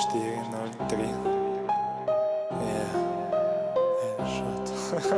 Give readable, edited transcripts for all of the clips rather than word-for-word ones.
4:03. Headshot.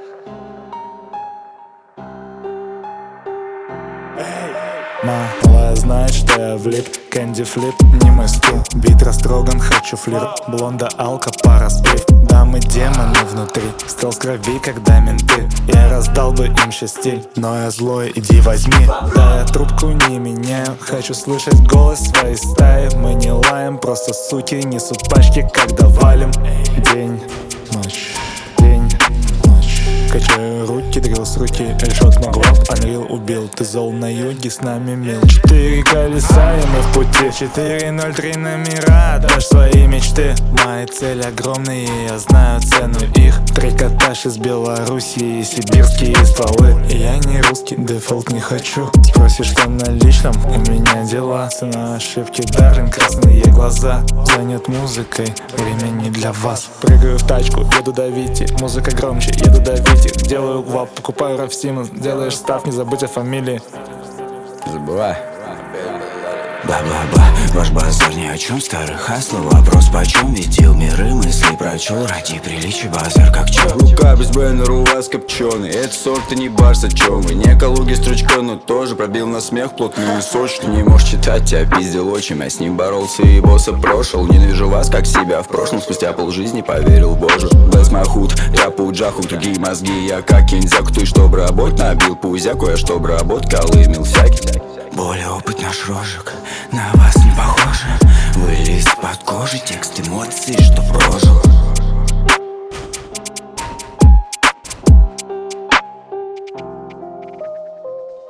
Малая знает, что я влип. Кэнди флип, не мой стил. Бит растроган, хочу флирт. Блонда, алка, пара сплив. Дамы, демоны внутри. Стал с крови, когда менты. Я раздал бы им стиль, но я злой, иди возьми. Да, я трубку не меняю. Хочу слышать голос своей стаи. Мы не лаем, просто суки несут пачки, когда валим. День, ночь, день, ночь. Качаю руки, дрил с руки. Эльшот Маглов, Unreal убил. Ты зол на юге, с нами мил. 4 колеса и мы в пути. 4:03 номера, дашь свои мечты. Мои цели огромные, я знаю цену их. Трикотаж из Белоруссии и сибирские стволы. Я не русский, дефолт не хочу. Спросишь, что на личном, у меня дела. Цена ошибки, Дарлин, красные глаза. Занят музыкой, время не для вас. Прыгаю в тачку, еду до Вити. Музыка громче, еду до Вити. Делаю гвап, покупаю Раф Симмонс. Делаешь став, не забудь о фамилии. Забывай. Ба-ба-ба, ваш базар ни о чем, старый хасло. Вопрос почем, видел миры, мысли прочел. Ради приличия базар как чё. Рука без бэннера у вас копченый. Это сорт, не барс, о чем вы. Не Калуги стручка, но тоже пробил на смех плотный и сочный. Не можешь читать, тебя пиздил отчим. Я с ним боролся и босса прошел. Ненавижу вас, как себя в прошлом. Спустя полжизни поверил в Боже. Без махут, ляпу джаху, другие мозги. Я как кинзяк, ты чтоб работ набил пузяку. Я чтоб работ колымил всякий. Более опыт наш рожек, на вас не похоже. Вылез под кожи, текст эмоций, что прожил.